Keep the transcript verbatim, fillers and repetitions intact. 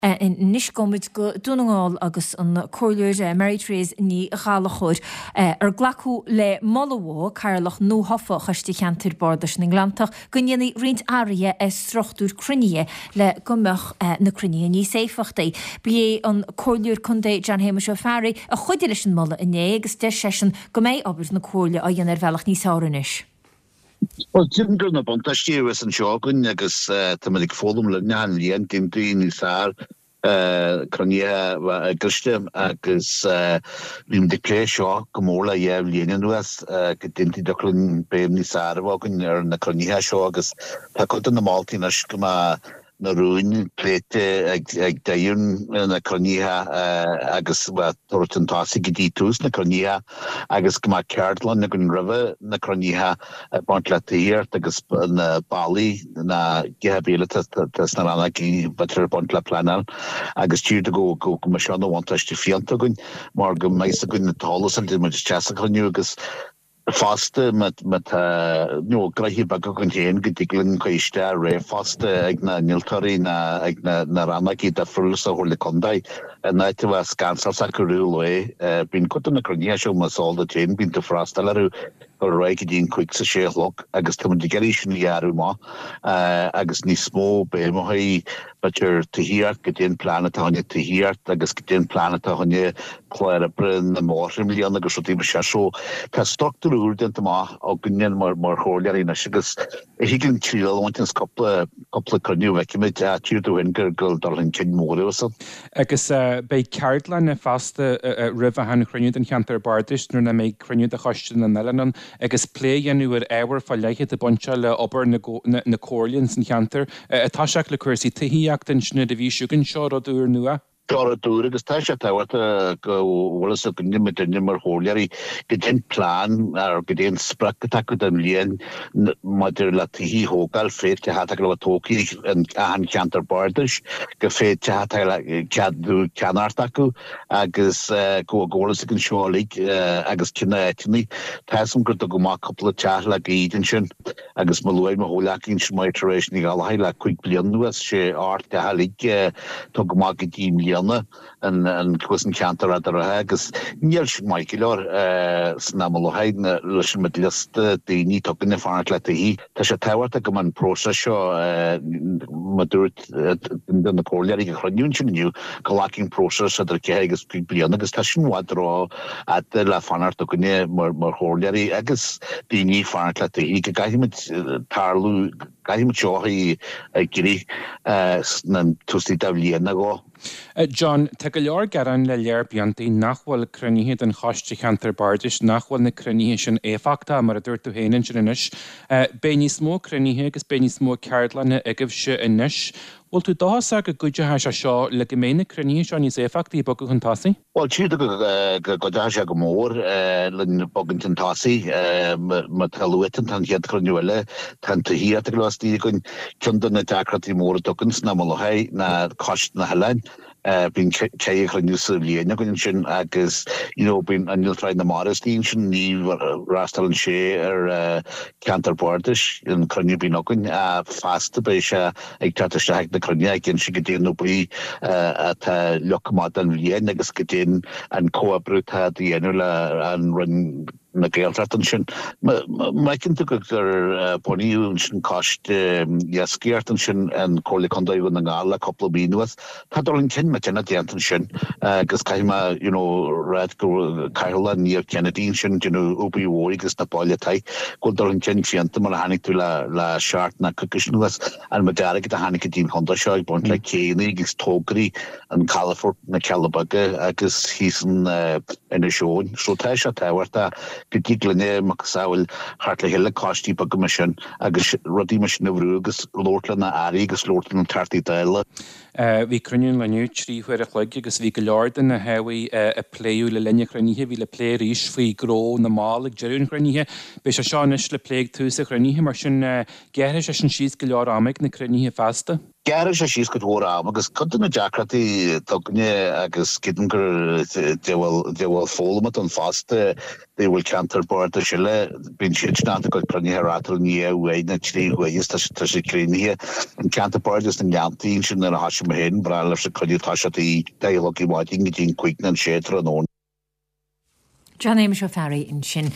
in niscomid go dúnaáil agus an choirleir Mary Therese ní ghalachuir ar ghlacú le Mollawó Carlach nó hofa chastí cheantar bordas na Glantach gunneanna rint áirithe is strochtúr cruinne le gomach na cruinne ní séfachtaí. Bí an choirleir chundé John Hamish O'Farry a chuide leis an molla inné agus de sesin go méid obair na choirle a dhéanaar bhealach níos áirinis. Wel, ti'n gwrdd na bont asti ywys yn siogun agos tymadig ffodwm lynna'n lian dim dwi'n i sar croniau gyrstym agos ddim di ple sio gymol a ief lian yn wys gydyn ti doclyn bem ni sar fogun ar na croniau sio agos pa cwyd yn y mol ti'n ysg yma na rwy'n plete ag dairn na croniha agus wa torton tasi gyditws na croniha agus gyma cardlan na gwyn ryfa na croniha bont latihir agus na Bali na gehabila tas na rana gi batr bont la planar agus tîr da go go gymasian o wantas ti fianta gwyn mar gymaisa gwyn na tolas an dim ydych chasa croniw agus Faste met met no grahi bag gan hen gediglin kweiste re faste ag na niltori na ag na na rana ki da frulsa holle kondai na te was kansal sakurule bin kutun na kronia show masol da chain bin to frastalaru roi gedin quick sa shelok agus tum de gerishin yaru ma agus ni smo be mo hai butcher to here gedin planet on to here agus gedin planet on ye clara brin na more million agus so tim sho ka structure urden ma og gunyen mar mar horler in agus he can chill want in couple couple croniu vekimit at you to in girl darling kin more so agus bei cardlan na faste river han croniu den canter bardish na me croniu de chostin na nelanon agus play nuwer ewer falleiche de boncha le ober na na corlians in canter atá seach le cursi tihiach den snu de vi sugan shot or dur nua Dora dŵr agos ta eisiau tawat wylas o gynnym y dynnym ar holiari gydyn plan ar gydyn sprag gydag o dymlien madyr la tihi hogal ffeid te hatag la toki yn ahan cantar bardys gyffeid te hatag la cadw canartacw agos go golas ag yn siolig agos cyna etni tasym gyda gwma cwpl o tach la gyd yn sy'n agos malwyd ma holiac yn sy'n mai treush ni gael hai la cwig blion nwas se art te halig to gwma gydym lian en en kwisen cantar at der agus niels Michael eh snamoloheid na lushin met list de ni tokken farn lette hi ta se tawart go man process madurt den de polari gronjun new collecting process at der kegus blian agus ta shin wadro at la fanart tokken mar mar holari agus de ni farn lette hi ga mit tarlu ga mit johi giri eh nan tusti davliena go Uh, John, te go leor garan le leir biantaí nachhfuil crunithe den choiste cheantar bardis nachhfuil na crunithe sin éfachta mar a dúirt tú héanaan sin inis. Bé ní smó crunithe agus bé ní smó ceardlanna agah se inis. Bhfuil tú dása go gúide ha se seo le go ména crunithe seo níos éfachtaí bo go chun tasaí? Wel, tíad go go dása go mór lyn bogan tan tasaí ma talwytan tan hiad cruniwile tan tuhiad ag lwasti gwn cyndan na dacratí mór dogans na molohai na cost na helain. Been chay chynus liena gwn sin agus you know been anil try na maristin sin ni rastal and she er cantar bordish in crunny bin ogyn a fast be sha ag tata shag na crunny again she gedin no bri at lokmad an liena agus gedin an coabruta di enula an run na geeltratan sin ma kin tu er poni sin cost yaskiartan sin an kole kondai na gala couple of binuas hadolin kin ma tena diantan sin gus kaima you know red go kaila near Kennedy sin you know ubi wori gus na polia tai kodolin kin fianta ma hanik tu la la shart na kukishnuas an madara gita hanik din honda shoy bont like keni gus togri an California na Calabaga agus hisen in a show so tasha tawarta Gediglene Maxawel hartla helle costi bag mission agus rudi mission over agus lortla na ari agus lortla na tarti daila vi cruniun la new trí where a chloig agus vi go lorden na hewi a playu le lenne crunihe vi le play rish fi gro na mal ag jerun crunihe be se sean is le plaig tu se crunihe mar sin gere se sin she's go lor amig na crunihe fasta Gar sé síos go thóra agus chuna Jackratí tugne agus skidengur dehil fólamat an faste they will counterboard the Chile bin ná go crunne ratal ní na trí tá sé clénie an counterboard is an gantín sin ar a has hen bra le se chuú táí dialogí waiting dín quick an sétra an. John Aimish O'Farry in sin.